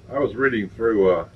I was reading through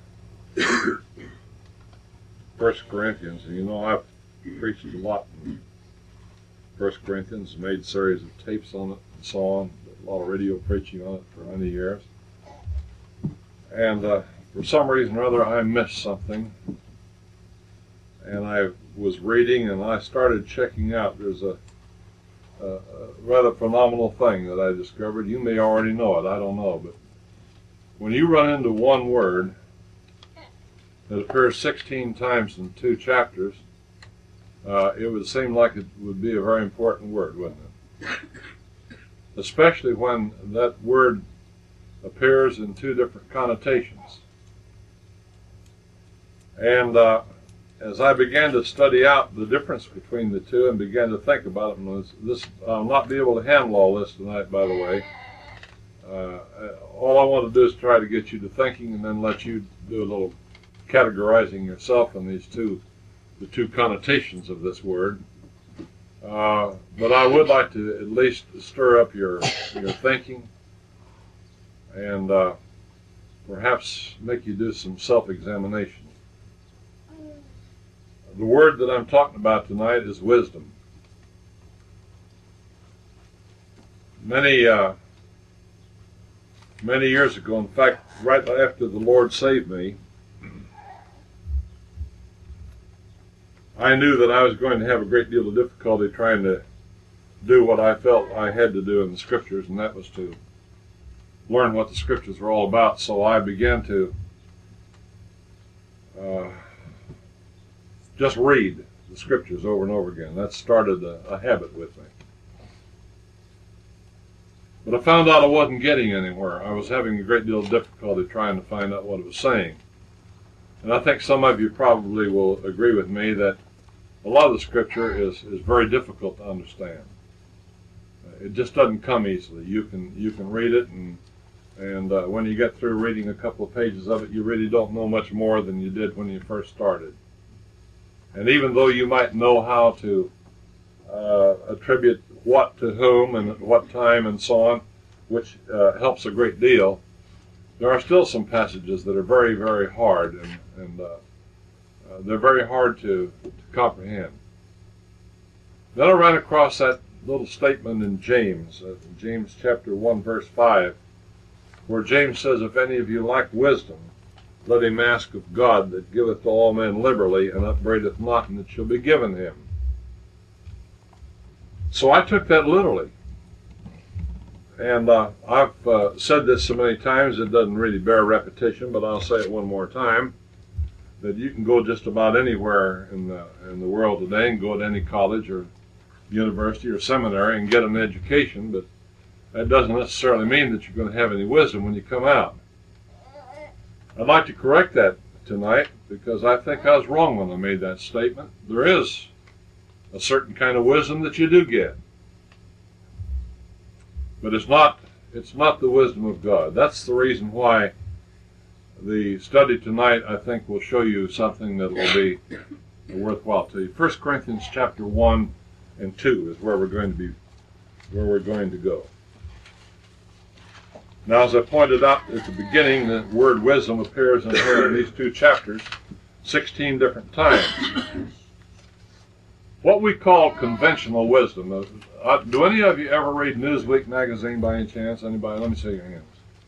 1 Corinthians, and you know I've preached a lot in 1 Corinthians, made a series of tapes on it and so on, a lot of radio preaching on it for many years. And for some reason or other I missed something, and I was reading and I started checking out. There's a rather phenomenal thing that I discovered. You may already know it, I don't know, but when you run into one word that appears 16 times in 2 chapters, it would seem like it would be a very important word, wouldn't it? Especially when that word appears in 2 different connotations. And as I began to study out the difference between the two and began to think about it, and I'll not be able to handle all this tonight, by the way. All I want to do is try to get you to thinking, and then let you do a little categorizing yourself in the two connotations of this word. But I would like to at least stir up your thinking, and perhaps make you do some self-examination. The word that I'm talking about tonight is wisdom. Many years ago, in fact, right after the Lord saved me, I knew that I was going to have a great deal of difficulty trying to do what I felt I had to do in the Scriptures, and that was to learn what the Scriptures were all about. So I began to just read the Scriptures over and over again. That started a habit with me. But I found out I wasn't getting anywhere. I was having a great deal of difficulty trying to find out what it was saying. And I think some of you probably will agree with me that a lot of the Scripture is very difficult to understand. It just doesn't come easily. You can read it, and when you get through reading a couple of pages of it, you really don't know much more than you did when you first started. And even though you might know how to attribute what to whom and at what time and so on, which helps a great deal, there are still some passages that are very, very hard, and they're very hard to comprehend. Then I ran across that little statement in James chapter 1, verse 5, where James says, "If any of you lack wisdom, let him ask of God, that giveth to all men liberally, and upbraideth not, and it shall be given him." So I took that literally. And I've said this so many times it doesn't really bear repetition, but I'll say it one more time, that you can go just about anywhere in the world today and go to any college or university or seminary and get an education, but that doesn't necessarily mean that you're going to have any wisdom when you come out. I'd like to correct that tonight, because I think I was wrong when I made that statement. There is a certain kind of wisdom that you do get, but it's not the wisdom of God. That's the reason why the study tonight, I think, will show you something that will be worthwhile to you. 1 Corinthians chapter 1 and 2 is where we're going to go. Now, as I pointed out at the beginning, the word wisdom appears in these 2 chapters 16 different times. What we call conventional wisdom. Do any of you ever read Newsweek magazine by any chance? Anybody? Let me see your hands.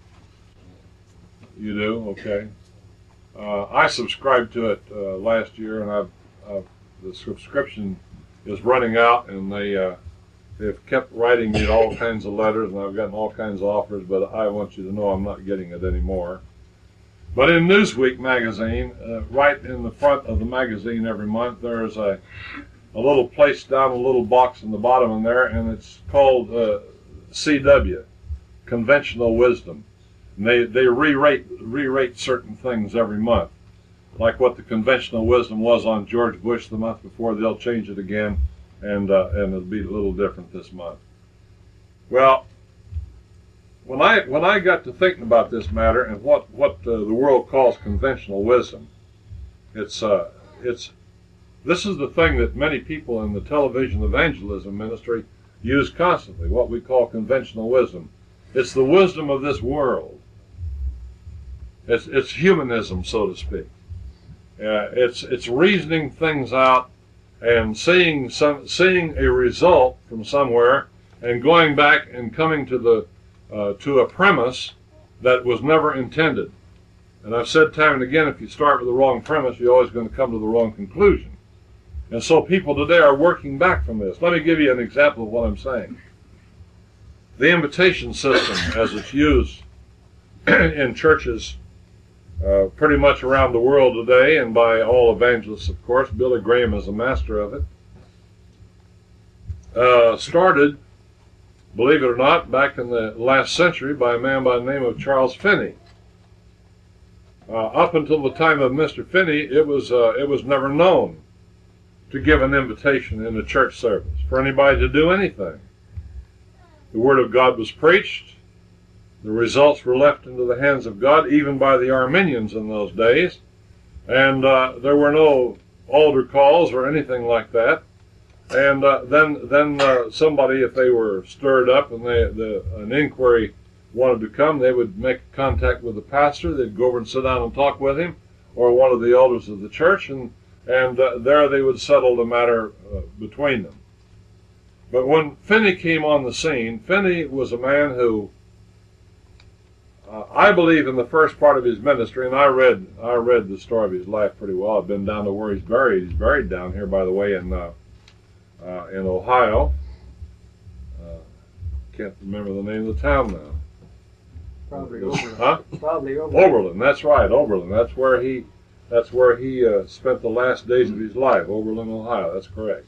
You do? Okay. I subscribed to it last year, and the subscription is running out, and they've kept writing me all kinds of letters, and I've gotten all kinds of offers, but I want you to know I'm not getting it anymore. But in Newsweek magazine, right in the front of the magazine every month, there's a little place down, a little box in the bottom in there, and it's called CW, Conventional Wisdom. And they re-rate certain things every month. Like what the conventional wisdom was on George Bush the month before, they'll change it again, and it'll be a little different this month. Well, when I got to thinking about this matter and what the world calls conventional wisdom, this is the thing that many people in the television evangelism ministry use constantly, what we call conventional wisdom. It's the wisdom of this world. It's humanism, so to speak. It's reasoning things out and seeing a result from somewhere and going back and coming to a premise that was never intended. And I've said time and again, if you start with the wrong premise, you're always going to come to the wrong conclusion. And so people today are working back from this. Let me give you an example of what I'm saying. The invitation system, as it's used in churches pretty much around the world today, and by all evangelists, of course, Billy Graham is a master of it, started, believe it or not, back in the last century by a man by the name of Charles Finney. Up until the time of Mr. Finney, it was never known to give an invitation in a church service for anybody to do anything. The Word of God was preached. The results were left into the hands of God, even by the Arminians in those days. And there were no altar calls or anything like that. And then somebody, if they were stirred up and an inquiry wanted to come, they would make contact with the pastor. They'd go over and sit down and talk with him, or one of the elders of the church, and there they would settle the matter between them. But when Finney came on the scene, Finney was a man who, I believe in the first part of his ministry, and I read the story of his life pretty well. I've been down to where he's buried. He's buried down here, by the way, in Ohio. Can't remember the name of the town now. Probably Oberlin. Huh? Probably Oberlin. Oberlin, that's right, Oberlin. That's where he spent the last days of his life, Oberlin, Ohio. That's correct.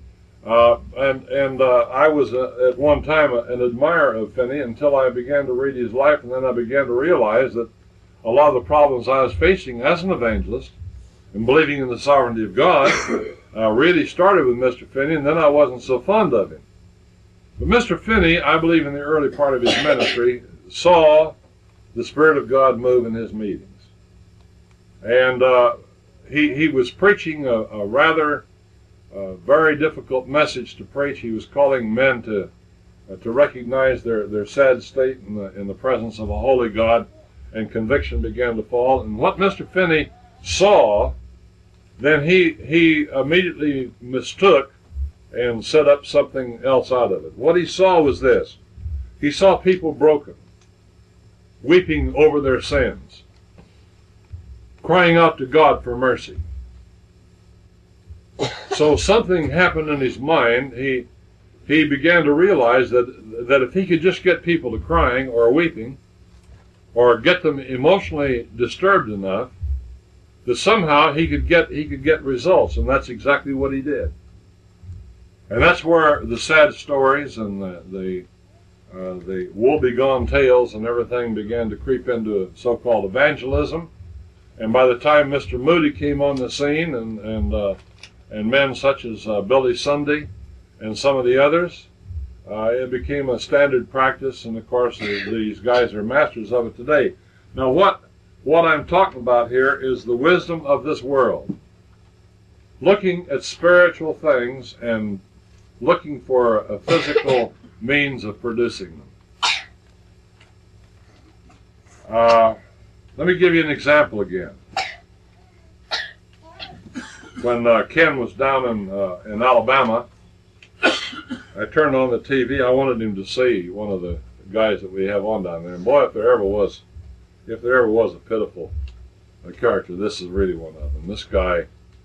I was at one time an admirer of Finney until I began to read his life, and then I began to realize that a lot of the problems I was facing as an evangelist and believing in the sovereignty of God really started with Mr. Finney, and then I wasn't so fond of him. But Mr. Finney, I believe in the early part of his ministry, saw the Spirit of God move in his meetings. And he was preaching a rather very difficult message to preach. He was calling men to recognize their sad state in the presence of a holy God, and conviction began to fall. And what Mr. Finney saw, then he immediately mistook and set up something else out of it. What he saw was this. He saw people broken, weeping over their sins, crying out to God for mercy. So something happened in his mind. He began to realize that if he could just get people to crying or weeping, or get them emotionally disturbed enough, that somehow he could get results, and that's exactly what he did. And that's where the sad stories and the woe-begone tales and everything began to creep into so-called evangelism. And by the time Mr. Moody came on the scene, and men such as Billy Sunday and some of the others, it became a standard practice, and of course these guys are masters of it today. Now what I'm talking about here is the wisdom of this world, looking at spiritual things and looking for a physical means of producing them. Let me give you an example again. When Ken was down in Alabama, I turned on the TV. I wanted him to see one of the guys that we have on down there. And boy, if there ever was a pitiful character, this is really one of them. This guy,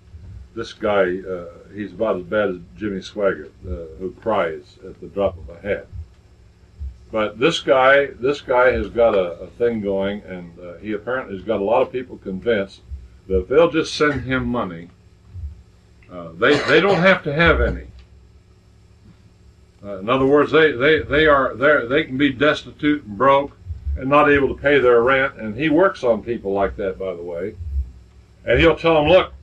he's about as bad as Jimmy Swaggart, who cries at the drop of a hat. But this guy has got a thing going, and he apparently has got a lot of people convinced that if they'll just send him money, they don't have to have any. In other words, they can be destitute and broke and not able to pay their rent. And he works on people like that, by the way. And he'll tell them, look,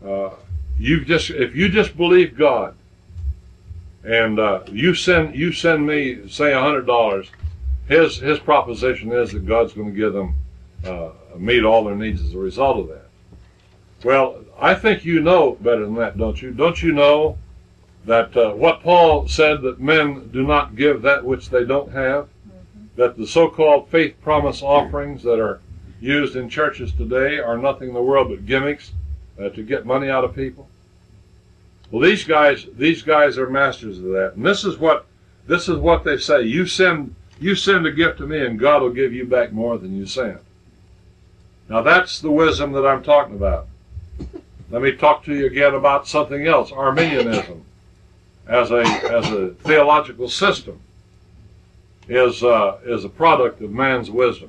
if you just believe God, and you send me, say, $100, his proposition is that God's going to give them meet all their needs as a result of that. Well, I think you know better than that, don't you? Don't you know that what Paul said, that men do not give that which they don't have? Mm-hmm. That the so-called faith promise offerings that are used in churches today are nothing in the world but gimmicks to get money out of people. Well, these guys are masters of that, and this is what they say: you send a gift to me, and God will give you back more than you sent. Now that's the wisdom that I'm talking about. Let me talk to you again about something else: Arminianism, as a theological system, is a product of man's wisdom.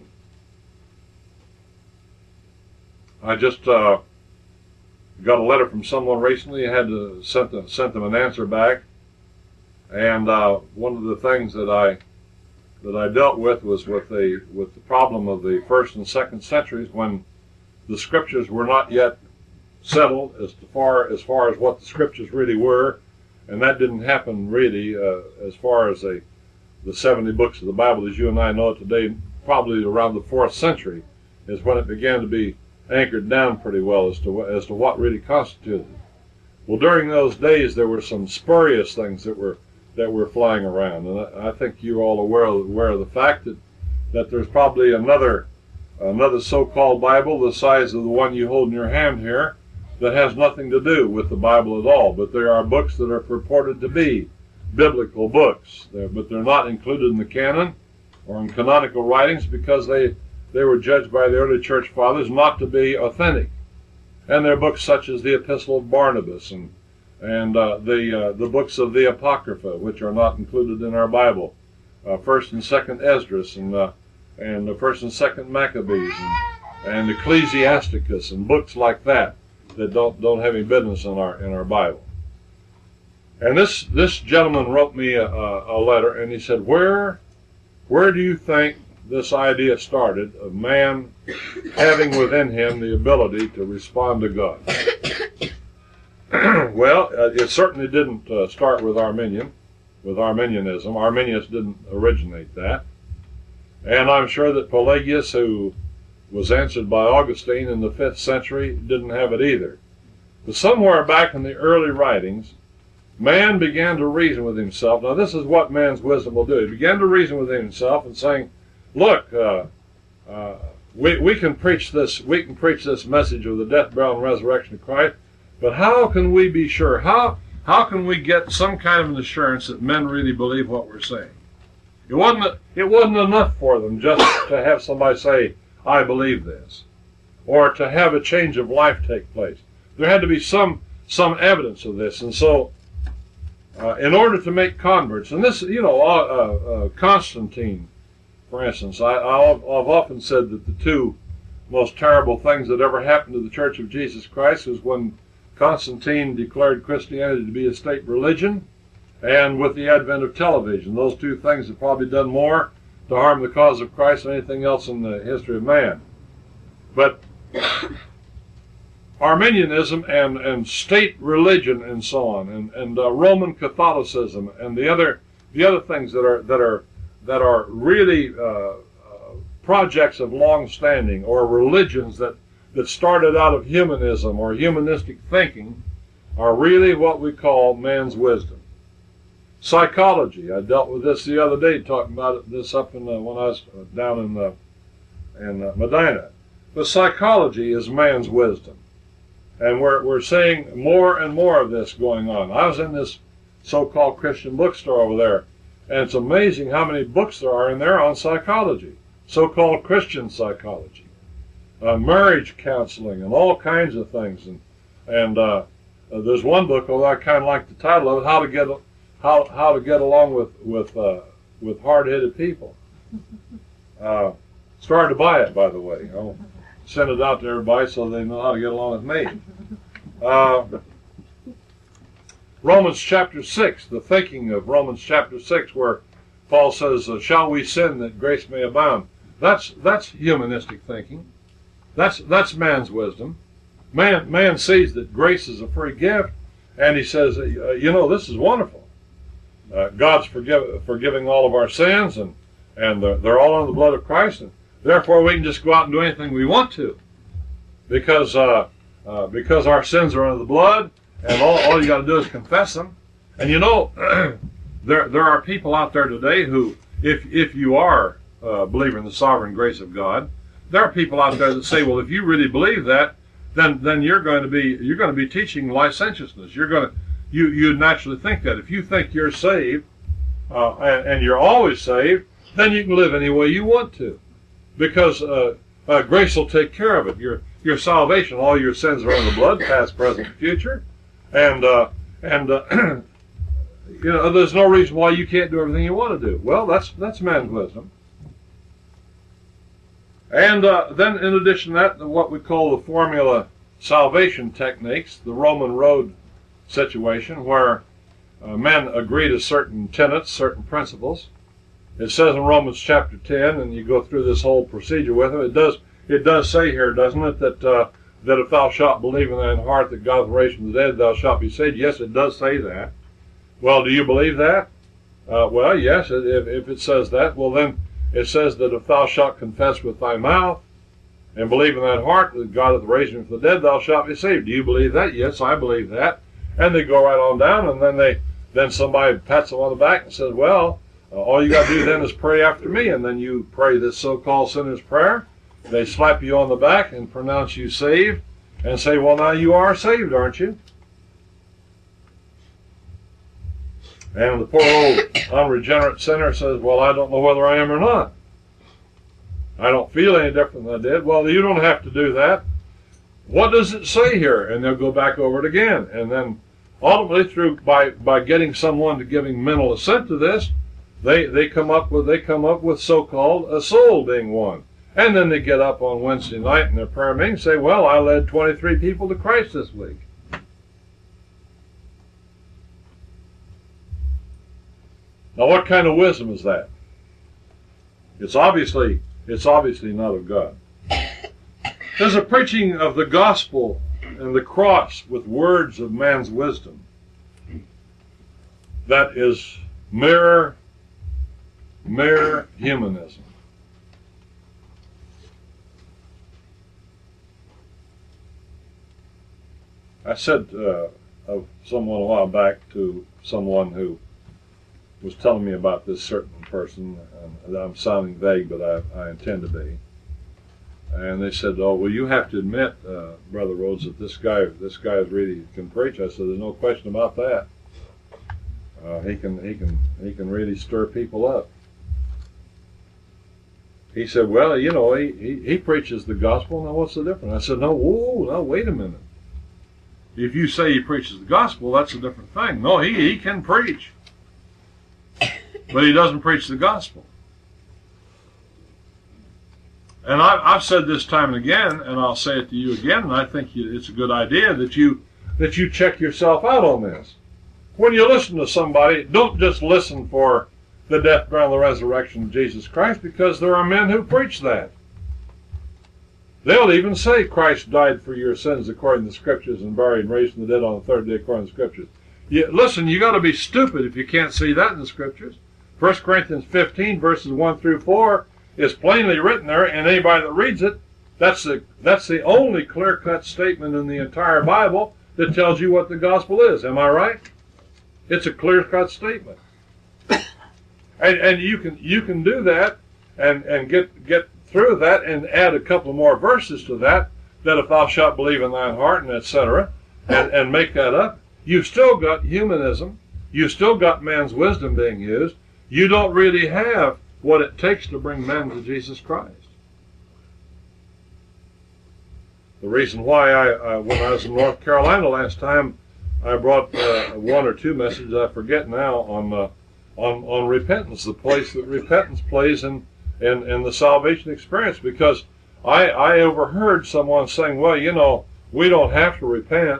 I just got a letter from someone recently. I had to sent them an answer back, and one of the things that I dealt with was with the problem of the 1st and 2nd centuries, when the scriptures were not yet settled as far as what the scriptures really were, and that didn't happen really as far as the 70 books of the Bible as you and I know it today. Probably around the 4th century is when it began to be anchored down pretty well as to what really constituted it. Well, during those days there were some spurious things that were flying around, and I think you're all aware of the fact that there's probably another so-called Bible the size of the one you hold in your hand here that has nothing to do with the Bible at all. But there are books that are purported to be biblical books, but they're not included in the canon or in canonical writings because they were judged by the early church fathers not to be authentic. And there are books such as the Epistle of Barnabas and the books of the Apocrypha, which are not included in our Bible, 1st and 2nd Esdras and the 1st and 2nd Maccabees and Ecclesiasticus and books like that don't have any business in our Bible. And this gentleman wrote me a letter, and he said, where do you think this idea started of man having within him the ability to respond to God? Well, it certainly didn't start with Arminianism. Arminius didn't originate that. And I'm sure that Pelagius, who was answered by Augustine in the 5th century, didn't have it either. But somewhere back in the early writings, man began to reason with himself. Now this is what man's wisdom will do. He began to reason with himself and saying, look, we can preach this message of the death, burial, and resurrection of Christ, but how can we be sure? How can we get some kind of an assurance that men really believe what we're saying? It wasn't enough for them just to have somebody say, I believe this, or to have a change of life take place. There had to be some evidence of this. And so in order to make converts, and this, Constantine, for instance, I've often said that the two most terrible things that ever happened to the Church of Jesus Christ was when Constantine declared Christianity to be a state religion, and with the advent of television. Those two things have probably done more to harm the cause of Christ than anything else in the history of man. But Arminianism and state religion and so on, and Roman Catholicism and the other things that are really projects of long standing, or religions that started out of humanism or humanistic thinking, are really what we call man's wisdom. Psychology. I dealt with this the other day, talking about this up when I was down in Medina. But psychology is man's wisdom, and we're seeing more and more of this going on. I was in this so-called Christian bookstore over there, and it's amazing how many books there are in there on psychology, so-called Christian psychology, marriage counseling, and all kinds of things. And there's one book, although I kind of like the title of it, How to get along with hard-headed people. Started to buy it, by the way. I'll send it out to everybody so they know how to get along with me. Romans chapter 6, the thinking of Romans chapter 6, where Paul says, shall we sin that grace may abound? That's humanistic thinking. That's man's wisdom. Man sees that grace is a free gift, and he says, this is wonderful. God's forgiving all of our sins, and they're all in the blood of Christ, and therefore we can just go out and do anything we want to, because our sins are under the blood, and all you got to do is confess them. And there are people out there today who, if you are a believer in the sovereign grace of God, there are people out there that say, well, if you really believe that, then you're going to be teaching licentiousness. You naturally think that. If you think you're saved, and you're always saved, then you can live any way you want to, because grace will take care of it. Your salvation, all your sins are in the blood, past, present, and future, and there's no reason why you can't do everything you want to do. Well, that's man's wisdom. And then, in addition to that, what we call the formula salvation techniques, the Roman road situation, where men agree to certain tenets, certain principles. It says in Romans chapter 10, and you go through this whole procedure with them. It does say here, doesn't it, that if thou shalt believe in thine heart that God hath raised from the dead, thou shalt be saved. Yes, it does say that. Well, do you believe that? Well, yes. If it says that, well then it says that if thou shalt confess with thy mouth and believe in thine heart that God hath raised him from the dead, thou shalt be saved. Do you believe that? Yes, I believe that. And they go right on down, and then somebody pats them on the back and says, well, all you got to do then is pray after me. And then you pray this so-called sinner's prayer. They slap you on the back and pronounce you saved and say, well, now you are saved, aren't you? And the poor old unregenerate sinner says, well, I don't know whether I am or not. I don't feel any different than I did. Well, you don't have to do that. What does it say here? And they'll go back over it again. And then ultimately, by getting someone to giving mental assent to this, they come up with so-called a soul being won. And then they get up on Wednesday night in their prayer meeting and say, well, I led 23 people to Christ this week. Now, what kind of wisdom is that? It's obviously not of God. There's a preaching of the gospel and the cross with words of man's wisdom that is mere humanism. I said of someone a while back to someone who was telling me about this certain person, and I'm sounding vague, but I intend to be. And they said, "Oh, well, you have to admit, Brother Rhodes, that this guy really can preach." I said, "There's no question about that. He can really stir people up." He said, "Well, you know, he preaches the gospel. Now, what's the difference?" I said, "No, wait a minute. If you say he preaches the gospel, that's a different thing. No, he can preach, but he doesn't preach the gospel." And I've said this time and again, and I'll say it to you again, and I think it's a good idea that you check yourself out on this. When you listen to somebody, don't just listen for the death, burial, and the resurrection of Jesus Christ, because there are men who preach that. They'll even say Christ died for your sins according to the Scriptures and buried and raised from the dead on the third day according to the Scriptures. Listen, you got to be stupid if you can't see that in the Scriptures. 1 Corinthians 15 verses 1 through 4 is plainly written there, and anybody that reads it, that's the only clear-cut statement in the entire Bible that tells you what the gospel is. Am I right? It's a clear-cut statement, and you can do that and get through that and add a couple more verses to that if thou shalt believe in thine heart, and etc., and make that up. You've still got humanism. You've still got man's wisdom being used. You don't really have what it takes to bring men to Jesus Christ. The reason why when I was in North Carolina last time, I brought one or two messages, I forget now, on repentance, the place that repentance plays in the salvation experience. Because I overheard someone saying, well, you know, we don't have to repent.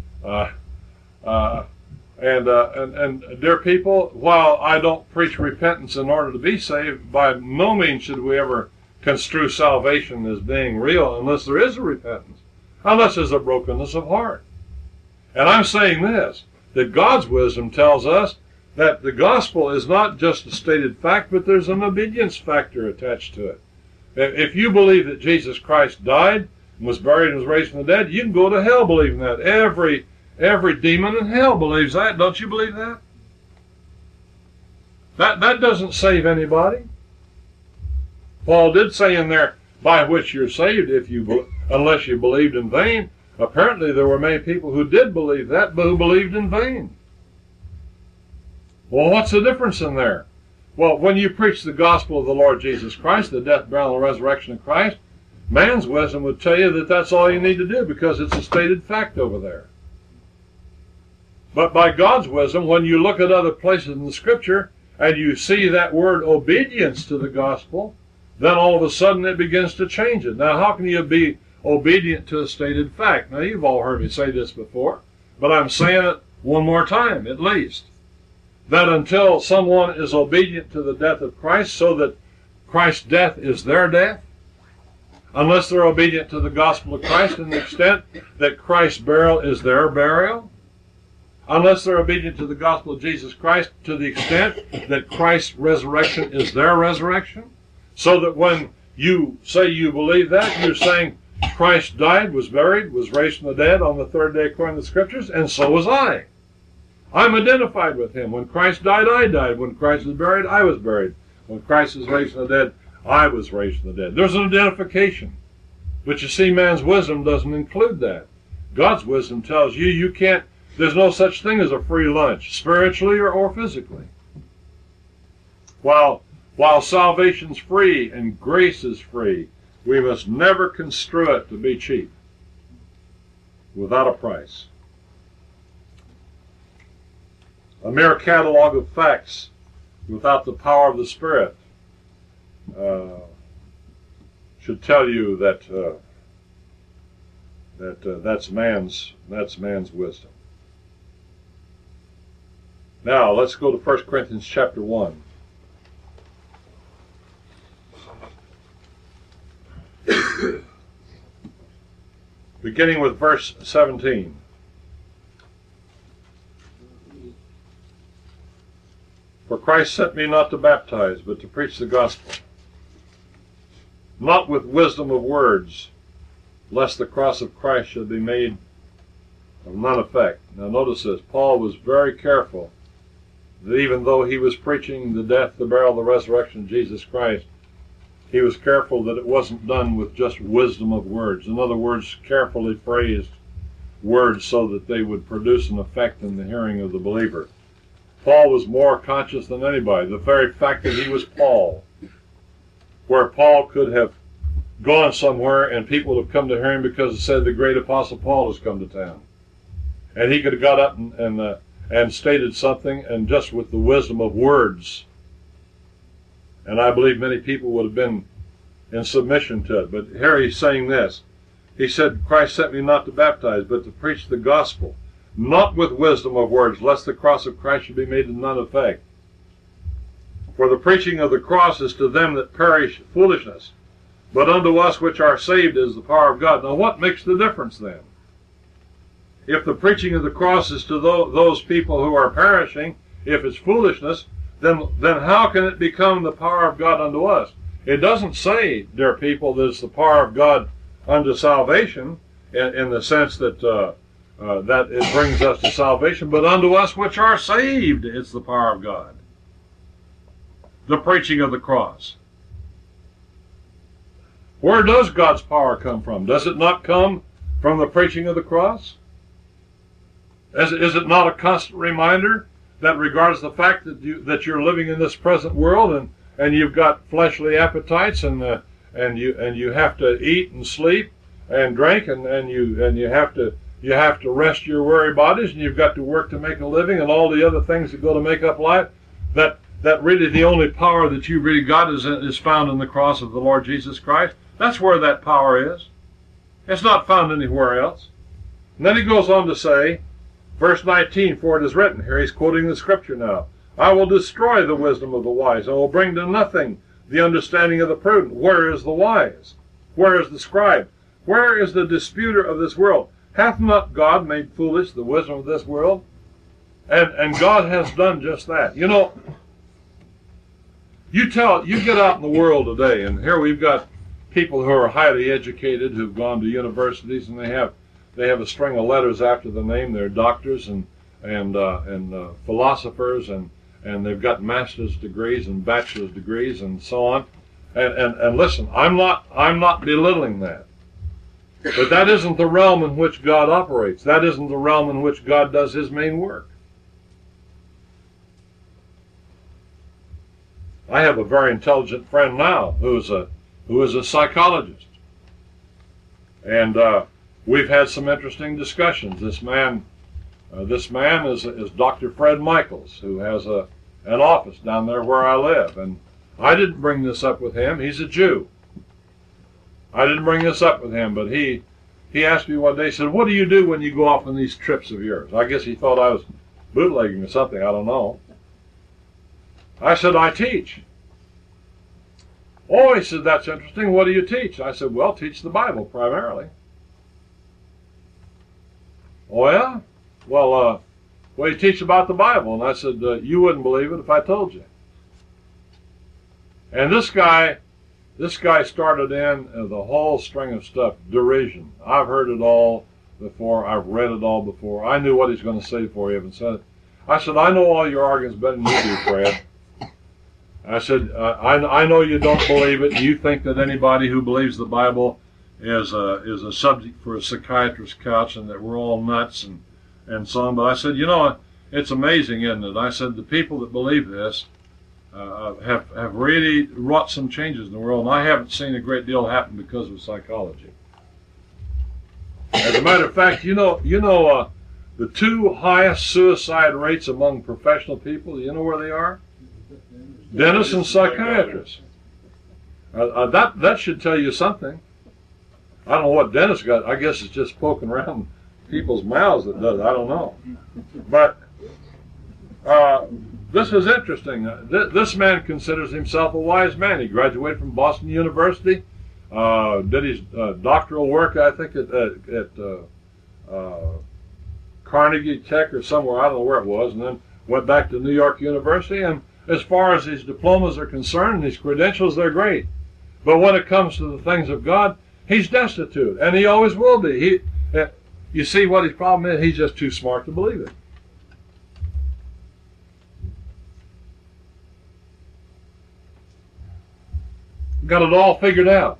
And dear people, while I don't preach repentance in order to be saved, by no means should we ever construe salvation as being real unless there is a repentance, unless there's a brokenness of heart. And I'm saying this, that God's wisdom tells us that the gospel is not just a stated fact, but there's an obedience factor attached to it. If you believe that Jesus Christ died and was buried and was raised from the dead, you can go to hell believing that. Every demon in hell believes that. Don't you believe that? That doesn't save anybody. Paul did say in there by which you're saved unless you believed in vain. Apparently there were many people who did believe that, but who believed in vain. Well, what's the difference in there? Well, when you preach the gospel of the Lord Jesus Christ, the death, burial, and resurrection of Christ, man's wisdom would tell you that that's all you need to do because it's a stated fact over there. But by God's wisdom, when you look at other places in the Scripture and you see that word obedience to the gospel, then all of a sudden it begins to change it. Now, how can you be obedient to a stated fact? Now, you've all heard me say this before, but I'm saying it one more time at least. That until someone is obedient to the death of Christ, so that Christ's death is their death, unless they're obedient to the gospel of Christ in the extent that Christ's burial is their burial, unless they're obedient to the gospel of Jesus Christ to the extent that Christ's resurrection is their resurrection, so that when you say you believe that, you're saying Christ died, was buried, was raised from the dead on the third day according to the Scriptures, and so was I. I'm identified with him. When Christ died, I died. When Christ was buried, I was buried. When Christ was raised from the dead, I was raised from the dead. There's an identification. But you see, man's wisdom doesn't include that. God's wisdom tells you you can't, there's no such thing as a free lunch, spiritually or physically. While salvation's free and grace is free, we must never construe it to be cheap, without a price. A mere catalog of facts without the power of the Spirit should tell you that that's man's wisdom. Now let's go to 1 Corinthians chapter 1. Beginning with verse 17. For Christ sent me not to baptize, but to preach the gospel, not with wisdom of words, lest the cross of Christ should be made of none effect. Now notice this, Paul was very careful that even though he was preaching the death, the burial, the resurrection of Jesus Christ, he was careful that it wasn't done with just wisdom of words. In other words, carefully phrased words so that they would produce an effect in the hearing of the believer. Paul was more conscious than anybody. The very fact that he was Paul, where Paul could have gone somewhere and people would have come to hear him because it said the great apostle Paul has come to town. And he could have got up and stated something, and just with the wisdom of words. And I believe many people would have been in submission to it. But here he's saying this. He said, Christ sent me not to baptize, but to preach the gospel, not with wisdom of words, lest the cross of Christ should be made of none effect. For the preaching of the cross is to them that perish foolishness, but unto us which are saved is the power of God. Now what makes the difference then? If the preaching of the cross is to those people who are perishing, if it's foolishness, then how can it become the power of God unto us? It doesn't say, dear people, that it's the power of God unto salvation, in the sense that that it brings us to salvation, but unto us which are saved, it's the power of God. The preaching of the cross. Where does God's power come from? Does it not come from the preaching of the cross? Is it not a constant reminder that regards the fact that you're living in this present world and you've got fleshly appetites and you have to eat and sleep and drink and you have to rest your weary bodies, and you've got to work to make a living and all the other things that go to make up life, that really the only power that you really got is found in the cross of the Lord Jesus Christ. That's where that power is. It's not found anywhere else. And then he goes on to say, verse 19, for it is written, here he's quoting the scripture now, I will destroy the wisdom of the wise, I will bring to nothing the understanding of the prudent. Where is the wise? Where is the scribe? Where is the disputer of this world? Hath not God made foolish the wisdom of this world? And God has done just that. You know, you get out in the world today, and here we've got people who are highly educated, who've gone to universities, and they have a string of letters after the name. They're doctors and philosophers, and they've got master's degrees and bachelor's degrees and so on. And listen, I'm not belittling that. But that isn't the realm in which God operates. That isn't the realm in which God does his main work. I have a very intelligent friend now who is a psychologist. And we've had some interesting discussions. This man is Dr. Fred Michaels, who has an office down there where I live. And I didn't bring this up with him. He's a Jew. I didn't bring this up with him, but he asked me one day, he said, what do you do when you go off on these trips of yours? I guess he thought I was bootlegging or something, I don't know. I said, I teach. Oh, he said, that's interesting. What do you teach? I said, well, teach the Bible primarily. Oh, yeah? Well, what do you teach about the Bible? And I said, you wouldn't believe it if I told you. And this guy started in the whole string of stuff. Derision. I've heard it all before. I've read it all before. I knew what he's going to say before he even said it. I said, I know all your arguments better than you do, Fred. I said, I know you don't believe it. You think that anybody who believes the Bible is a subject for a psychiatrist's couch and that we're all nuts and so on. But I said, you know, it's amazing, isn't it? I said, the people that believe this have really wrought some changes in the world, and I haven't seen a great deal happen because of psychology. As a matter of fact, you know, the two highest suicide rates among professional people, do you know where they are? Dentists and psychiatrists. That should tell you something. I don't know what dentists got. I guess it's just poking around people's mouths that does it. I don't know. But this is interesting. This man considers himself a wise man. He graduated from Boston University, did his doctoral work, I think, at Carnegie Tech or somewhere, I don't know where it was, and then went back to New York University. And as far as his diplomas are concerned and his credentials, they're great. But when it comes to the things of God, he's destitute, and he always will be. You see what his problem is? He's just too smart to believe it. Got it all figured out.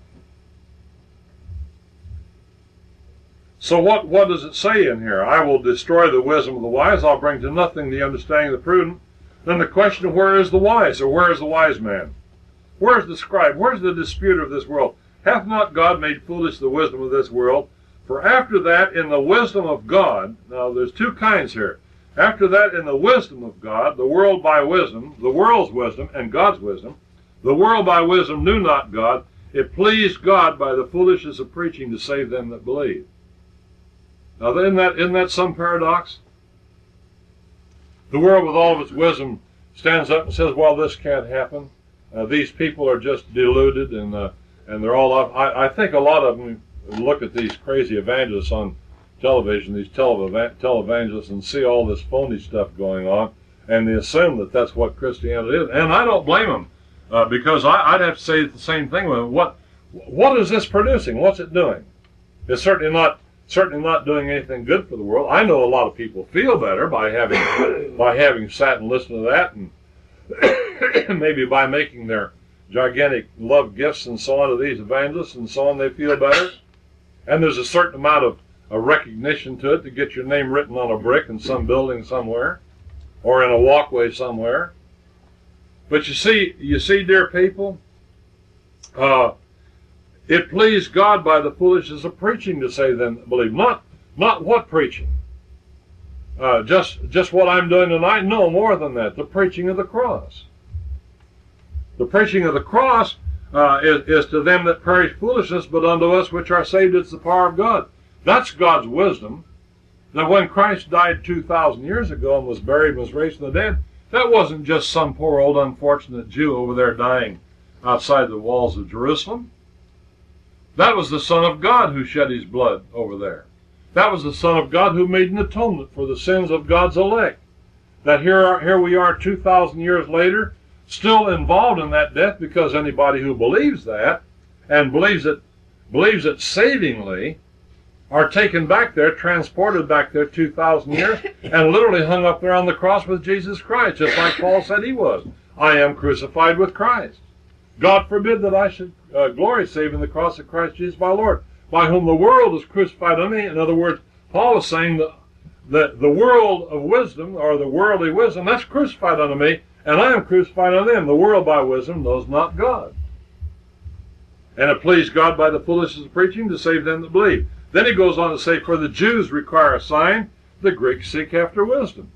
So what does it say in here? I will destroy the wisdom of the wise. I'll bring to nothing the understanding of the prudent. Then the question of where is the wise, or where is the wise man? Where is the scribe? Where is the disputer of this world? Hath not God made foolish the wisdom of this world? For after that, in the wisdom of God, now there's two kinds here. After that, in the wisdom of God, the world by wisdom, the world's wisdom and God's wisdom, the world by wisdom knew not God. It pleased God by the foolishness of preaching to save them that believe. Now, isn't that some paradox? The world, with all of its wisdom, stands up and says, well, this can't happen. These people are just deluded, and they're all up. I think a lot of them look at these crazy evangelists on television, these televangelists, and see all this phony stuff going on, and they assume that that's what Christianity is. And I don't blame them, because I'd have to say the same thing. What is this producing? What's it doing? It's certainly not doing anything good for the world. I know a lot of people feel better by having sat and listened to that, and maybe by making their gigantic love gifts and so on to these evangelists and so on, they feel better. And there's a certain amount of recognition to it to get your name written on a brick in some building somewhere or in a walkway somewhere. But you see, dear people, it pleased God by the foolishness of preaching to save them that believe. Not what preaching? Just what I'm doing tonight? No, more than that. The preaching of the cross. The preaching of the cross is to them that perish foolishness, but unto us which are saved it's the power of God. That's God's wisdom. That when Christ died 2,000 years ago and was buried and was raised from the dead, that wasn't just some poor old unfortunate Jew over there dying outside the walls of Jerusalem. That was the Son of God who shed his blood over there. That was the Son of God who made an atonement for the sins of God's elect. That here we are 2,000 years later, still involved in that death, because anybody who believes that and believes it savingly are taken back there, transported back there 2,000 years, and literally hung up there on the cross with Jesus Christ, just like Paul said he was. I am crucified with Christ. God forbid that I should glory save in the cross of Christ Jesus my Lord, by whom the world is crucified unto me. In other words, Paul is saying that the world of wisdom, or the worldly wisdom, that's crucified unto me, and I am crucified unto them. The world by wisdom knows not God. And it pleased God by the foolishness of preaching to save them that believe. Then he goes on to say, for the Jews require a sign, the Greeks seek after wisdom.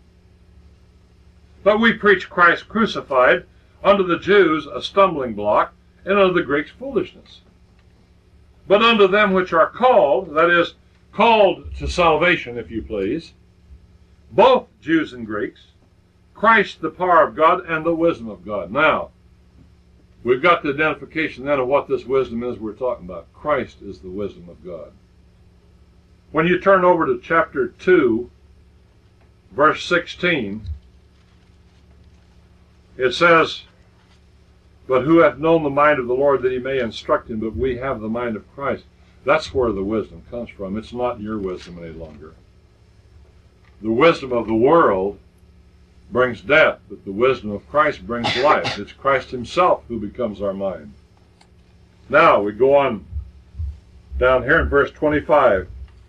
But we preach Christ crucified, unto the Jews a stumbling block, and unto the Greeks foolishness. But unto them which are called, that is, called to salvation, if you please, both Jews and Greeks, Christ the power of God and the wisdom of God. Now, we've got the identification then of what this wisdom is we're talking about. Christ is the wisdom of God. When you turn over to chapter 2, verse 16, it says, but who hath known the mind of the Lord that he may instruct him, but we have the mind of Christ. That's where the wisdom comes from. It's not your wisdom any longer. The wisdom of the world brings death, but the wisdom of Christ brings life. It's Christ himself who becomes our mind. Now we go on down here in verse 25.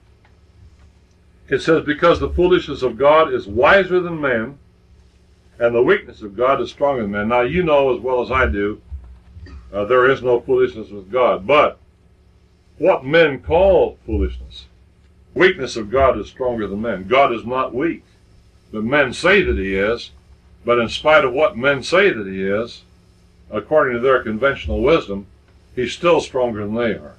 It says, because the foolishness of God is wiser than men, and the weakness of God is stronger than men. Now you know as well as I do, there is no foolishness with God. But what men call foolishness, weakness of God is stronger than men. God is not weak, but men say that he is. But in spite of what men say that he is, according to their conventional wisdom, he's still stronger than they are.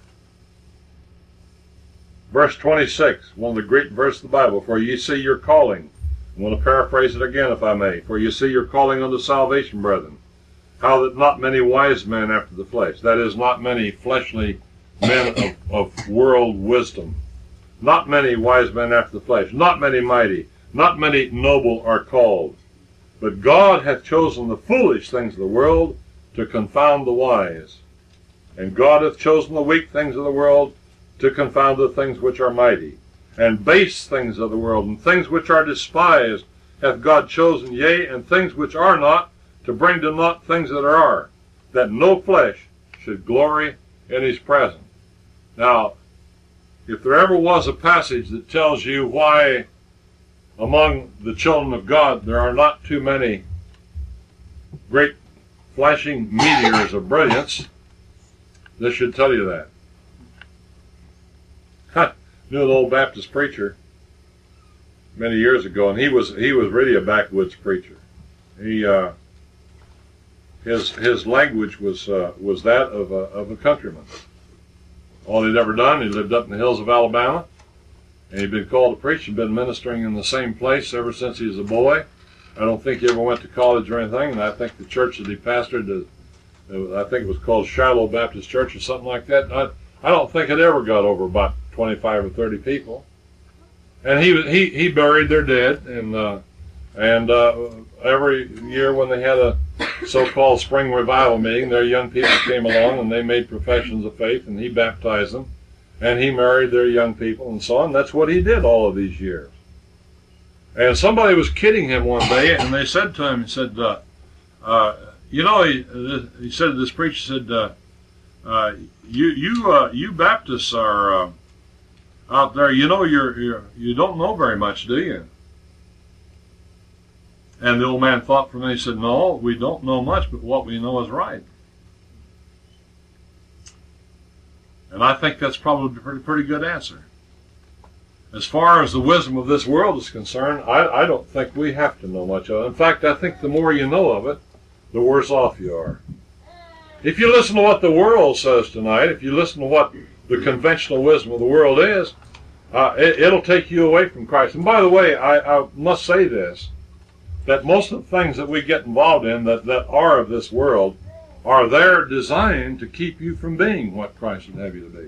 Verse 26, one of the great verses of the Bible, for ye see your calling. I want to paraphrase it again, if I may. For you see your calling unto salvation, brethren. How that not many wise men after the flesh, that is, not many fleshly men of world wisdom, not many wise men after the flesh, not many mighty, not many noble are called. But God hath chosen the foolish things of the world to confound the wise. And God hath chosen the weak things of the world to confound the things which are mighty. And base things of the world, and things which are despised, hath God chosen, yea, and things which are not, to bring to naught things that are, that no flesh should glory in his presence. Now, if there ever was a passage that tells you why among the children of God there are not too many great flashing meteors of brilliance, this should tell you that. Knew an old Baptist preacher many years ago, and he was really a backwoods preacher. He his language was that of a countryman. All he'd ever done, he lived up in the hills of Alabama, and he'd been called to preach and been ministering in the same place ever since he was a boy. I don't think he ever went to college or anything, and I think the church that he pastored, I think it was called Shiloh Baptist Church or something like that. I don't think it ever got over about 25 or 30 people, and he buried their dead, and every year when they had a so-called spring revival meeting, their young people came along and they made professions of faith, and he baptized them, and he married their young people and so on. That's what he did all of these years. And somebody was kidding him one day, and they said to him, he said, he said, this preacher said, you Baptists are out there, you don't know very much, do you? And the old man thought for a minute. He said, no, we don't know much, but what we know is right. And I think that's probably a pretty good answer. As far as the wisdom of this world is concerned, I don't think we have to know much of it. In fact, I think the more you know of it, the worse off you are. If you listen to what the world says tonight, if you listen to what the conventional wisdom of the world is, it'll take you away from Christ. And by the way, I must say this, that most of the things that we get involved in that are of this world are there designed to keep you from being what Christ would have you to be.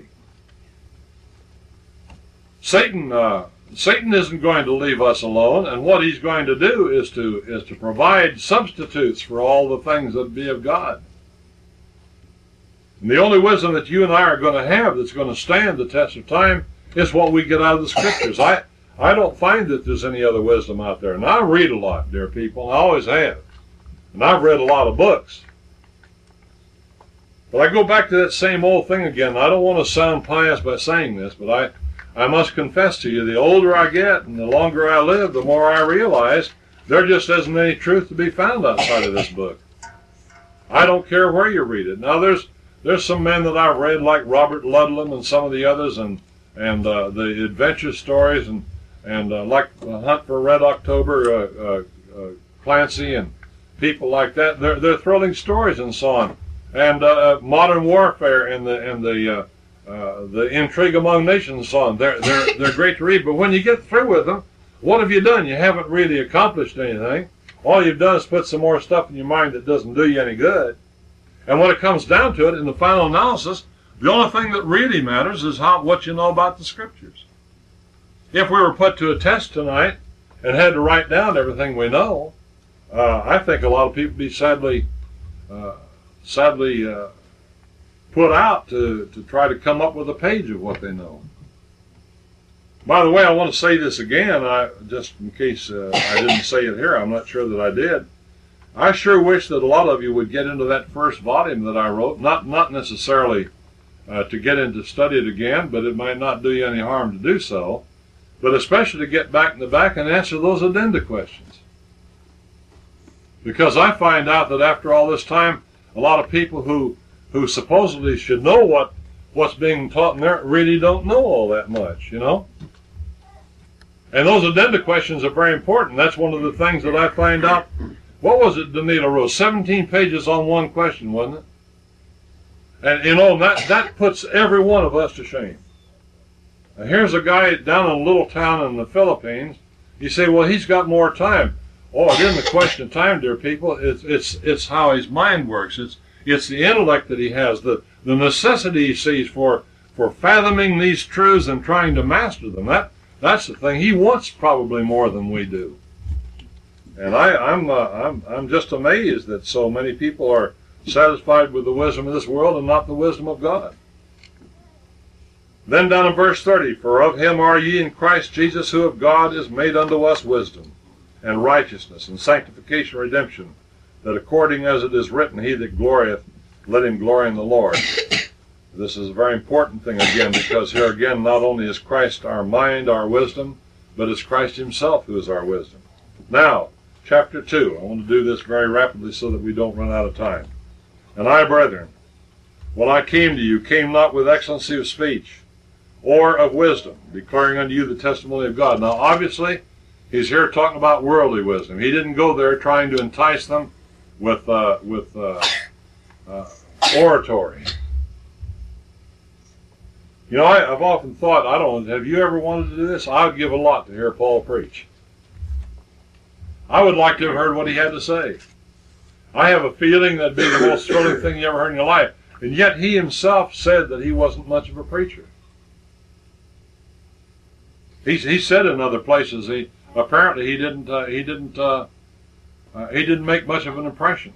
Satan isn't going to leave us alone, and what he's going to do is to provide substitutes for all the things that be of God. And the only wisdom that you and I are going to have that's going to stand the test of time is what we get out of the Scriptures. I don't find that there's any other wisdom out there. And I read a lot, dear people. I always have. And I've read a lot of books. But I go back to that same old thing again. I don't want to sound pious by saying this, but I must confess to you, the older I get and the longer I live, the more I realize there just isn't any truth to be found outside of this book. I don't care where you read it. Now there's some men that I've read like Robert Ludlum and some of the others, and the adventure stories and like Hunt for Red October, Clancy and people like that. They're thrilling stories and so on. And Modern Warfare and the Intrigue Among Nations and so on. They're great to read. But when you get through with them, what have you done? You haven't really accomplished anything. All you've done is put some more stuff in your mind that doesn't do you any good. And when it comes down to it, in the final analysis, the only thing that really matters is what you know about the Scriptures. If we were put to a test tonight and had to write down everything we know, I think a lot of people would be sadly put out to try to come up with a page of what they know. By the way, I want to say this again, just in case I didn't say it here. I'm not sure that I did. I sure wish that a lot of you would get into that first volume that I wrote, not necessarily to get into study it again, but it might not do you any harm to do so, but especially to get back in the back and answer those addenda questions. Because I find out that after all this time, a lot of people who supposedly should know what's being taught in there really don't know all that much, you know? And those addenda questions are very important. That's one of the things that I find out. What was it Danilo wrote? 17 pages on one question, wasn't it? And you know, that puts every one of us to shame. Now, here's a guy down in a little town in the Philippines. You say, well, he's got more time. Oh, it isn't a question of time, dear people. It's how his mind works. It's the intellect that he has, the necessity he sees for fathoming these truths and trying to master them. That's the thing. He wants probably more than we do. And I'm just amazed that so many people are satisfied with the wisdom of this world and not the wisdom of God. Then down in verse 30, for of him are ye in Christ Jesus, who of God is made unto us wisdom, and righteousness, and sanctification, redemption, that according as it is written, he that glorieth, let him glory in the Lord. This is a very important thing again, because here again, not only is Christ our mind, our wisdom, but it's Christ himself who is our wisdom. Now, chapter 2. I want to do this very rapidly so that we don't run out of time. And I, brethren, when I came to you, came not with excellency of speech or of wisdom, declaring unto you the testimony of God. Now, obviously, he's here talking about worldly wisdom. He didn't go there trying to entice them with oratory. You know, I've often thought, have you ever wanted to do this? I would give a lot to hear Paul preach. I would like to have heard what he had to say. I have a feeling that'd be the most thrilling thing you ever heard in your life. And yet he himself said that he wasn't much of a preacher. He said in other places he didn't make much of an impression.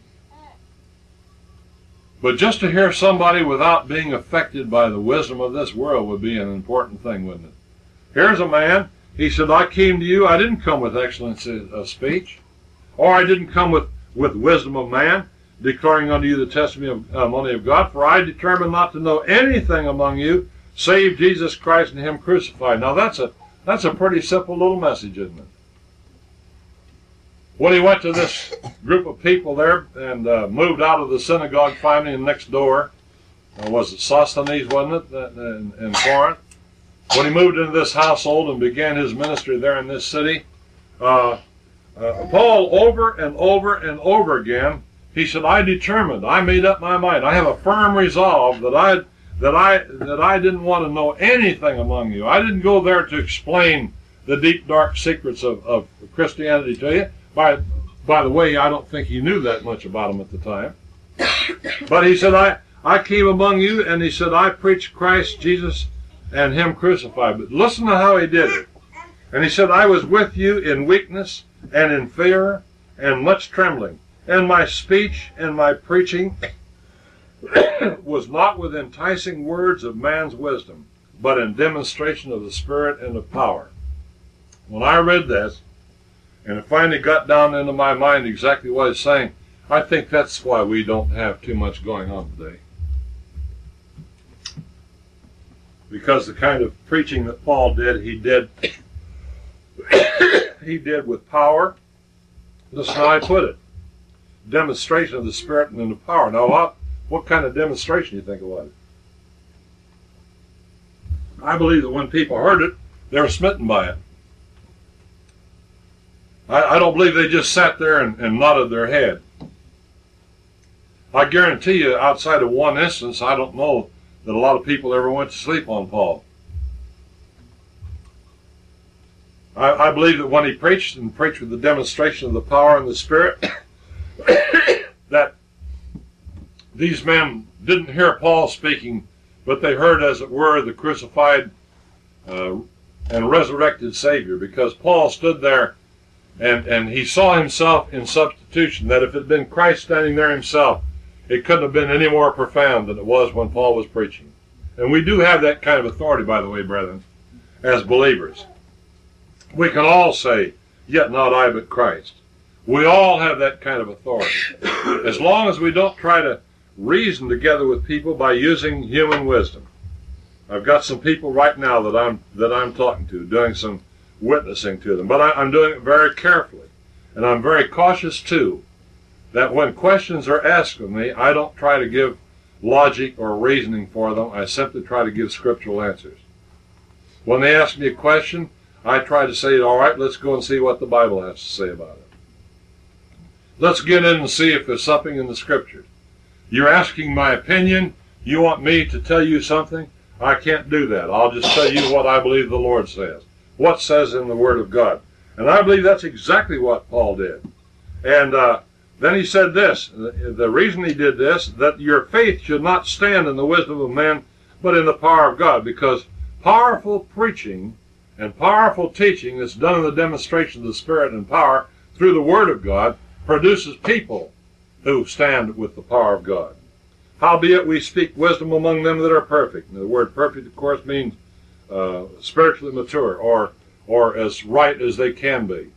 But just to hear somebody without being affected by the wisdom of this world would be an important thing, wouldn't it? Here's a man, he said, I came to you, I didn't come with excellency of speech, or I didn't come with wisdom of man, declaring unto you the testimony of God, for I determined not to know anything among you, save Jesus Christ and him crucified. Now that's a pretty simple little message, isn't it? When he went to this group of people there and moved out of the synagogue finally next door, was it Sosthenes, wasn't it, in Corinth? When he moved into this household and began his ministry there in this city, Paul over and over and over again, he said, I determined, I made up my mind, I have a firm resolve that I didn't want to know anything among you. I didn't go there to explain the deep, dark secrets of Christianity to you. By the way, I don't think he knew that much about him at the time. But he said, I came among you, and he said, I preached Christ Jesus and him crucified. But listen to how he did it. And he said, I was with you in weakness and in fear and much trembling. And my speech and my preaching was not with enticing words of man's wisdom, but in demonstration of the Spirit and of power. When I read this, and it finally got down into my mind exactly what he's saying, I think that's why we don't have too much going on today. because the kind of preaching that Paul did, he did with power. This is how I put it. Demonstration of the Spirit and the power. Now, what kind of demonstration do you think it was? I believe that when people heard it, they were smitten by it. I don't believe they just sat there and nodded their head. I guarantee you, outside of one instance, I don't know that a lot of people ever went to sleep on Paul. I believe that when he preached, and preached with the demonstration of the power and the Spirit, that these men didn't hear Paul speaking, but they heard, as it were, the crucified and resurrected Savior, because Paul stood there and he saw himself in substitution, that if it had been Christ standing there himself, it couldn't have been any more profound than it was when Paul was preaching. And we do have that kind of authority, by the way, brethren, as believers. We can all say, "Yet not I, but Christ." We all have that kind of authority. As long as we don't try to reason together with people by using human wisdom. I've got some people right now that I'm talking to, doing some witnessing to them, but I'm doing it very carefully. And I'm very cautious, too, that when questions are asked of me, I don't try to give logic or reasoning for them. I simply try to give scriptural answers. When they ask me a question, I try to say, all right, let's go and see what the Bible has to say about it. Let's get in and see if there's something in the Scriptures. You're asking my opinion. You want me to tell you something? I can't do that. I'll just tell you what I believe the Lord says. What says in the Word of God. And I believe that's exactly what Paul did. And then he said this, the reason he did this, that your faith should not stand in the wisdom of men, but in the power of God. Because powerful preaching and powerful teaching that's done in the demonstration of the Spirit and power through the Word of God produces people who stand with the power of God. Howbeit we speak wisdom among them that are perfect. And the word perfect, of course, means spiritually mature, or as right as they can be.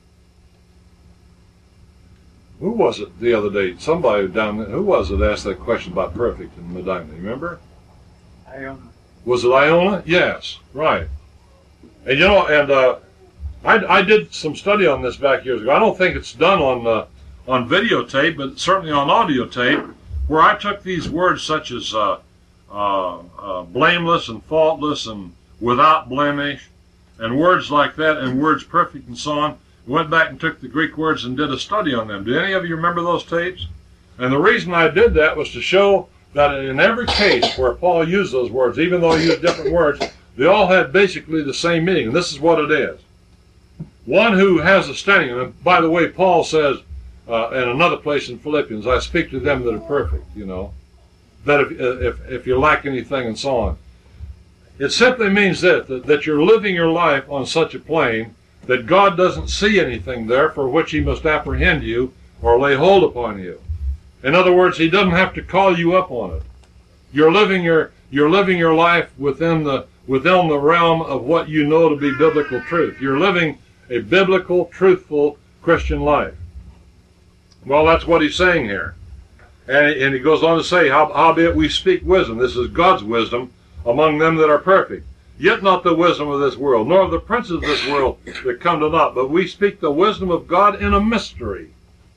Who was it the other day? Somebody down there, who was it asked that question about perfect in Medina? You remember? Iona. Was it Iona? Yes, right. And you know, and I did some study on this back years ago. I don't think it's done on videotape, but certainly on audio tape, where I took these words such as blameless and faultless and without blemish, and words like that, and words perfect and so on, went back and took the Greek words and did a study on them. Do any of you remember those tapes? And the reason I did that was to show that in every case where Paul used those words, even though he used different words, they all had basically the same meaning. And this is what it is. One who has a standing, and by the way, Paul says in another place in Philippians, I speak to them that are perfect, you know, that if you lack anything and so on. It simply means that you're living your life on such a plane that God doesn't see anything there for which he must apprehend you or lay hold upon you. In other words, he doesn't have to call you up on it. You're living your life within the realm of what you know to be biblical truth. You're living a biblical, truthful Christian life. Well, that's what he's saying here. And he goes on to say, howbeit we speak wisdom. This is God's wisdom among them that are perfect. Yet not the wisdom of this world, nor of the princes of this world that come to naught, but we speak the wisdom of God in a mystery.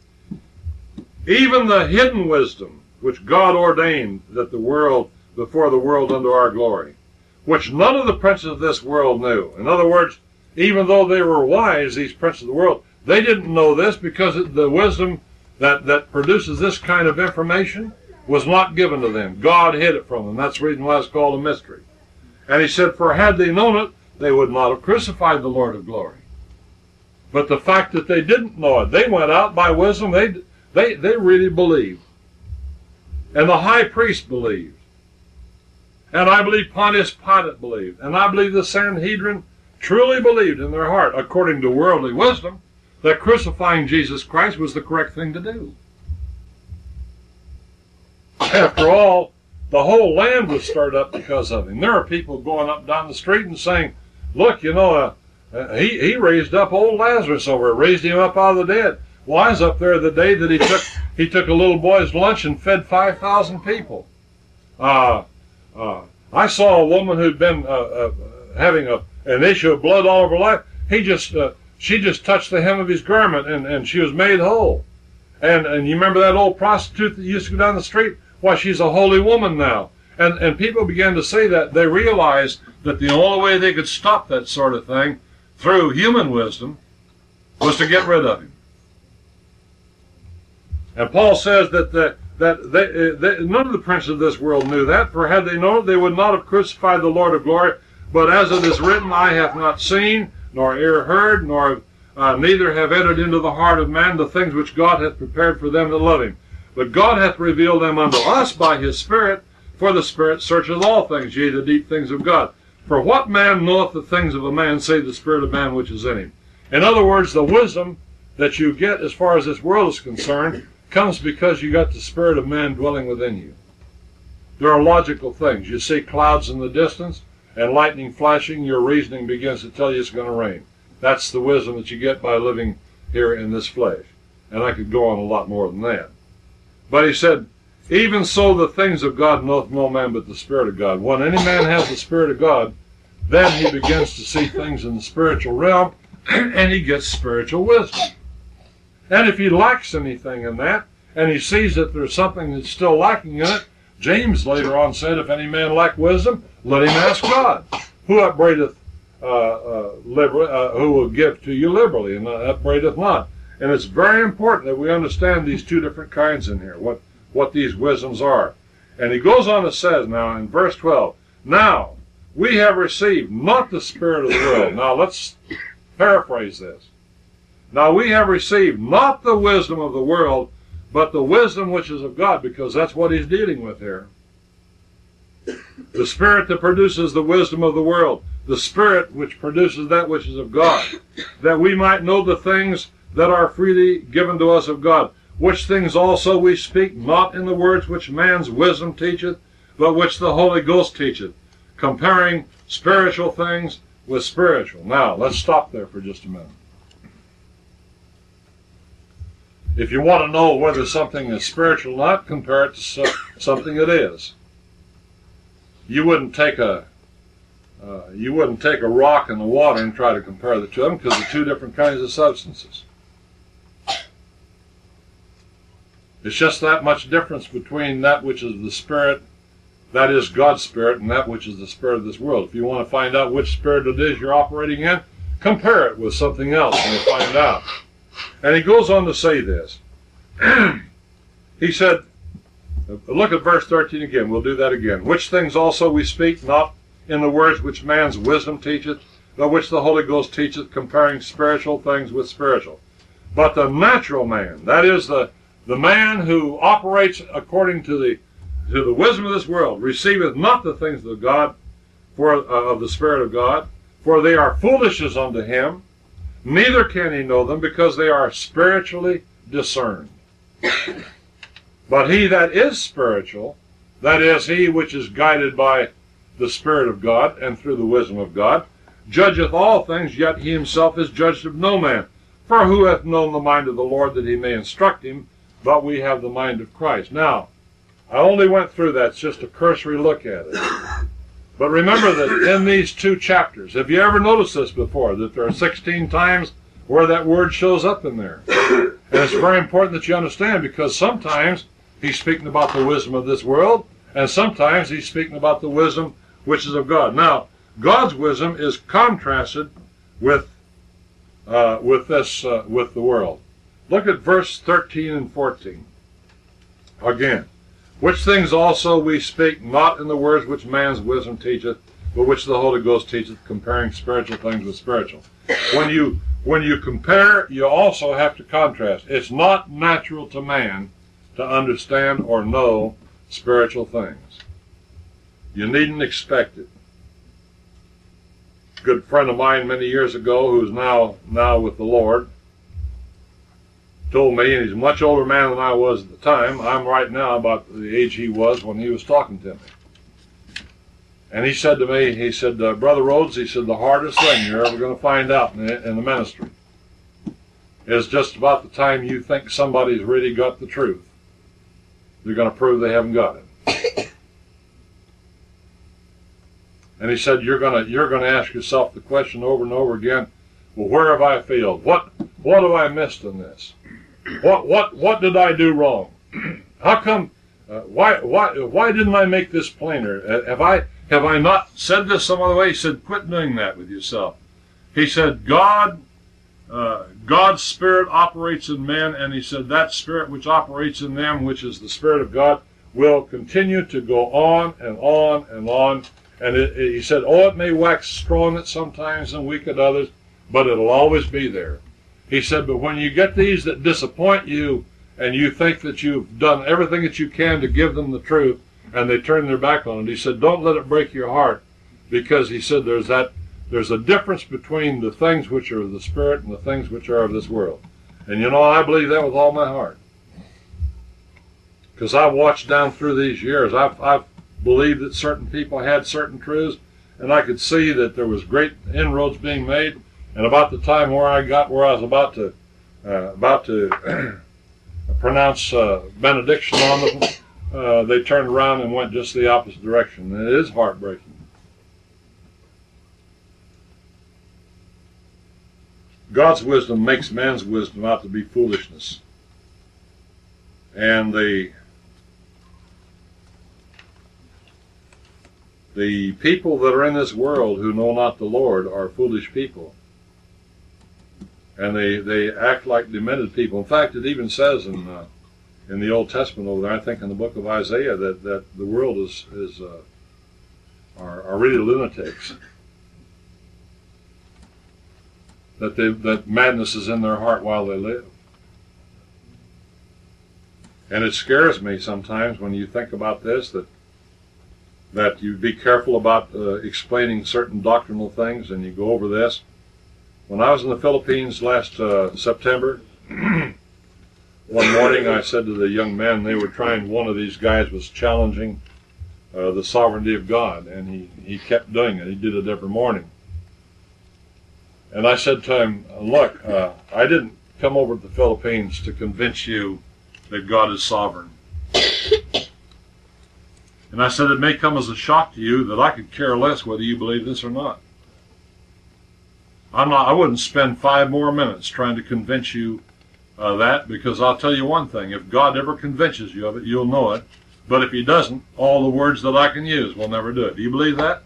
Even the hidden wisdom, which God ordained that the world, before the world unto our glory, which none of the princes of this world knew. In other words, even though they were wise, these princes of the world, they didn't know this because the wisdom that produces this kind of information was not given to them. God hid it from them. That's the reason why it's called a mystery. And he said, for had they known it, they would not have crucified the Lord of glory. But the fact that they didn't know it, they went out by wisdom, they really believed. And the high priest believed. And I believe Pontius Pilate believed. And I believe the Sanhedrin truly believed in their heart, according to worldly wisdom, that crucifying Jesus Christ was the correct thing to do. After all, the whole land was stirred up because of him. There are people going up down the street and saying, look, you know, he raised up old Lazarus over, raised him up out of the dead. Well, I was up there the day that he took a little boy's lunch and fed 5,000 people. I saw a woman who'd been having an issue of blood all over her life. She just touched the hem of his garment, and she was made whole. And you remember that old prostitute that used to go down the street? Why, she's a holy woman now. And people began to say that. They realized that the only way they could stop that sort of thing through human wisdom was to get rid of him. And Paul says that none of the princes of this world knew that, for had they known it, they would not have crucified the Lord of glory. But as it is written, I have not seen, nor ear heard, nor neither have entered into the heart of man the things which God hath prepared for them that love him. But God hath revealed them unto us by his Spirit, for the Spirit searcheth all things, yea, the deep things of God. For what man knoweth the things of a man, save the spirit of man which is in him? In other words, the wisdom that you get as far as this world is concerned comes because you got the spirit of man dwelling within you. There are logical things. You see clouds in the distance and lightning flashing, your reasoning begins to tell you it's going to rain. That's the wisdom that you get by living here in this flesh. And I could go on a lot more than that. But he said, even so the things of God knoweth no man but the Spirit of God. When any man has the Spirit of God, then he begins to see things in the spiritual realm, and he gets spiritual wisdom. And if he lacks anything in that, and he sees that there's something that's still lacking in it, James later on said, if any man lack wisdom, let him ask God, who upbraideth who will give to you liberally, and upbraideth not. And it's very important that we understand these two different kinds in here, what these wisdoms are. And he goes on to say now in verse 12, now we have received not the spirit of the world. Now let's paraphrase this. Now we have received not the wisdom of the world, but the wisdom which is of God, because that's what he's dealing with here. The Spirit that produces the wisdom of the world, the Spirit which produces that which is of God, that we might know the things that are freely given to us of God, which things also we speak, not in the words which man's wisdom teacheth, but which the Holy Ghost teacheth, comparing spiritual things with spiritual. Now, let's stop there for just a minute. If you want to know whether something is spiritual or not, compare it to something it is. You wouldn't take a rock and the water and try to compare the two of them, because they're two different kinds of substances. It's just that much difference between that which is the Spirit, that is God's Spirit, and that which is the spirit of this world. If you want to find out which spirit it is you're operating in, compare it with something else and you'll find out. And he goes on to say this. He said, look at verse 13 again. We'll do that again. Which things also we speak, not in the words which man's wisdom teacheth, but which the Holy Ghost teacheth, comparing spiritual things with spiritual. But the natural man, that is the man who operates according to the wisdom of this world, receiveth not the things of God, of the Spirit of God, for they are foolishness unto him, neither can he know them, because they are spiritually discerned. But he that is spiritual, that is, he which is guided by the Spirit of God and through the wisdom of God, judgeth all things, yet he himself is judged of no man. For who hath known the mind of the Lord that he may instruct him? But we have the mind of Christ. Now, I only went through that, it's just a cursory look at it. But remember that in these two chapters, have you ever noticed this before, that there are 16 times where that word shows up in there? And it's very important that you understand, because sometimes he's speaking about the wisdom of this world, and sometimes he's speaking about the wisdom which is of God. Now, God's wisdom is contrasted with the world. Look at verse 13 and 14. Again, which things also we speak, not in the words which man's wisdom teacheth, but which the Holy Ghost teacheth, comparing spiritual things with spiritual. When you compare, you also have to contrast. It's not natural to man to understand or know spiritual things. You needn't expect it. A good friend of mine many years ago, who's now with the Lord, told me, and he's a much older man than I was at the time. I'm right now about the age he was when he was talking to me. And he said to me, he said, Brother Rhodes, he said, the hardest thing you're ever going to find out in the ministry is just about the time you think somebody's really got the truth, they're going to prove they haven't got it. And he said, you're gonna ask yourself the question over and over again, well, where have I failed? What have I missed in this? What did I do wrong? How come? Why didn't I make this plainer? Have I not said this some other way? He said, quit doing that with yourself. He said, God's Spirit operates in men, and he said that Spirit which operates in them, which is the Spirit of God, will continue to go on and on and on. And he said, oh, it may wax strong at some times and weak at others, but it'll always be there. He said, but when you get these that disappoint you, and you think that you've done everything that you can to give them the truth, and they turn their back on it, he said, don't let it break your heart, because he said there's a difference between the things which are of the Spirit and the things which are of this world. And you know, I believe that with all my heart. Because I've watched down through these years, I've believed that certain people had certain truths, and I could see that there was great inroads being made. And about the time where I was about to pronounce benediction on them, they turned around and went just the opposite direction. And it is heartbreaking. God's wisdom makes man's wisdom out to be foolishness. And the people that are in this world who know not the Lord are foolish people. And they act like demented people. In fact, it even says in the Old Testament over there, I think in the book of Isaiah, that the world are really lunatics. That madness is in their heart while they live. And it scares me sometimes when you think about this, that you be careful about explaining certain doctrinal things, and you go over this. When I was in the Philippines last September, one morning I said to the young men, one of these guys was challenging the sovereignty of God, and he kept doing it. He did it every morning. And I said to him, look, I didn't come over to the Philippines to convince you that God is sovereign. And I said, it may come as a shock to you that I could care less whether you believe this or not. I wouldn't spend 5 more minutes trying to convince you that, because I'll tell you one thing, if God ever convinces you of it, you'll know it. But if he doesn't, all the words that I can use will never do it. Do you believe that?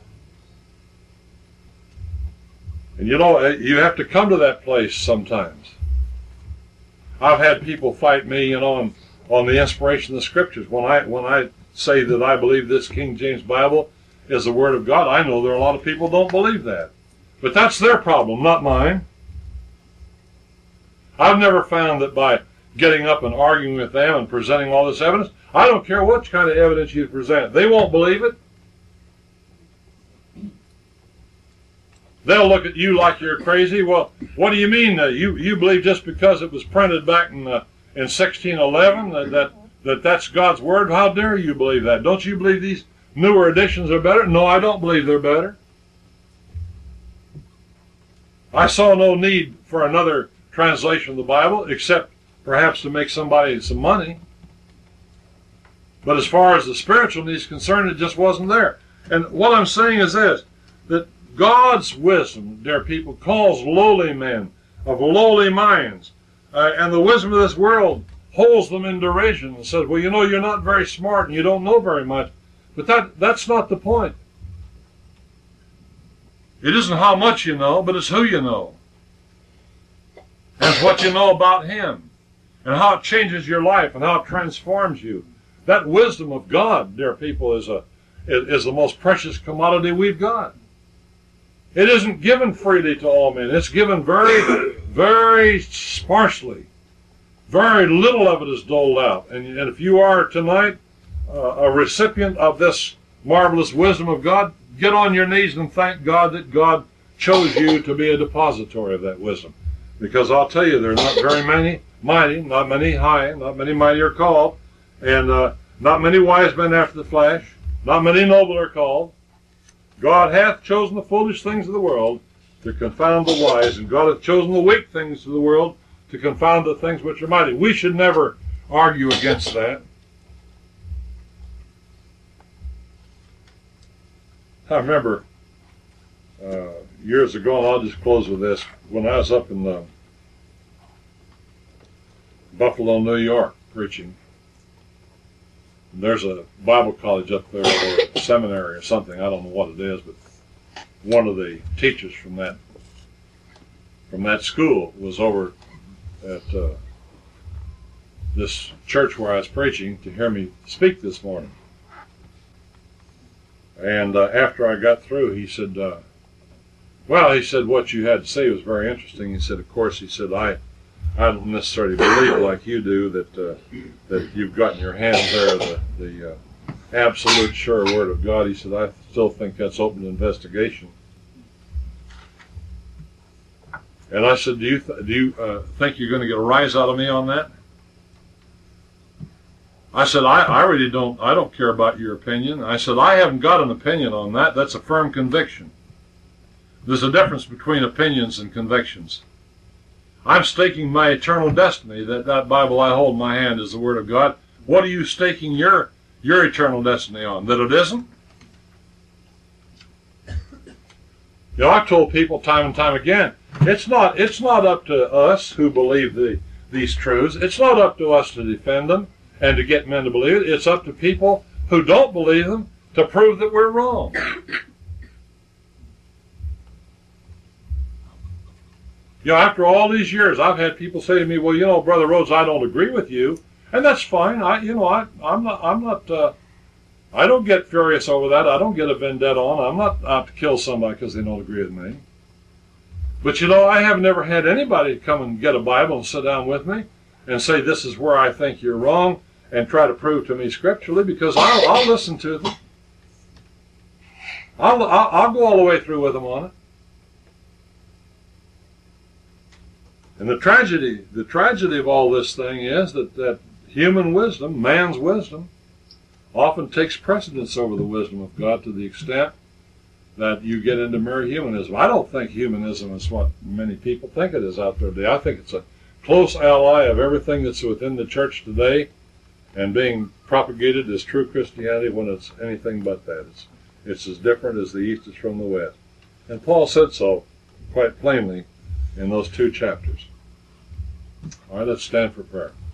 And you know, you have to come to that place sometimes. I've had people fight me, you know, on the inspiration of the Scriptures. When I say that I believe this King James Bible is the Word of God, I know there are a lot of people who don't believe that. But that's their problem, not mine. I've never found that by getting up and arguing with them and presenting all this evidence, I don't care what kind of evidence you present, they won't believe it. They'll look at you like you're crazy. Well, what do you mean? You believe just because it was printed back in 1611 that's God's Word? How dare you believe that? Don't you believe these newer editions are better? No, I don't believe they're better. I saw no need for another translation of the Bible, except perhaps to make somebody some money. But as far as the spiritual need is concerned, it just wasn't there. And what I'm saying is this, that God's wisdom, dear people, calls lowly men of lowly minds. And the wisdom of this world holds them in derision and says, well, you know, you're not very smart and you don't know very much. But that's not the point. It isn't how much you know, but it's who you know. And it's what you know about Him. And how it changes your life and how it transforms you. That wisdom of God, dear people, is the most precious commodity we've got. It isn't given freely to all men. It's given very, very sparsely. Very little of it is doled out. And if you are tonight a recipient of this marvelous wisdom of God, get on your knees and thank God that God chose you to be a depository of that wisdom. Because I'll tell you, there are not very many mighty, not many high, not many mighty are called, and not many wise men after the flesh, not many noble are called. God hath chosen the foolish things of the world to confound the wise, and God hath chosen the weak things of the world to confound the things which are mighty. We should never argue against that. I remember years ago, and I'll just close with this, when I was up in Buffalo, New York, preaching. There's a Bible college up there, or a seminary or something, I don't know what it is, but one of the teachers from that school was over at this church where I was preaching to hear me speak this morning. And after I got through, he said, he said, what you had to say was very interesting. He said, of course, he said, I don't necessarily believe like you do that you've got in your hands there the absolute sure word of God. He said, I still think that's open to investigation. And I said, do you think you're going to get a rise out of me on that? I said, I really don't care about your opinion. I said, I haven't got an opinion on that. That's a firm conviction. There's a difference between opinions and convictions. I'm staking my eternal destiny that Bible I hold in my hand is the Word of God. What are you staking your eternal destiny on? That it isn't? You know, I've told people time and time again, it's not up to us who believe these truths. It's not up to us to defend them and to get men to believe it. It's up to people who don't believe them to prove that we're wrong. You know, after all these years, I've had people say to me, well, you know, Brother Rhodes, I don't agree with you. And that's fine. I don't get furious over that. I don't get a vendetta on. I'm not out to kill somebody because they don't agree with me. But you know, I have never had anybody come and get a Bible and sit down with me and say, this is where I think you're wrong, and try to prove to me scripturally, because I'll listen to them. I'll go all the way through with them on it. And the tragedy of all this thing is that human wisdom, man's wisdom, often takes precedence over the wisdom of God to the extent that you get into mere humanism. I don't think humanism is what many people think it is out there today. I think it's a close ally of everything that's within the church today and being propagated as true Christianity when it's anything but that. It's as different as the East is from the West. And Paul said so quite plainly in those 2 chapters. All right, let's stand for prayer.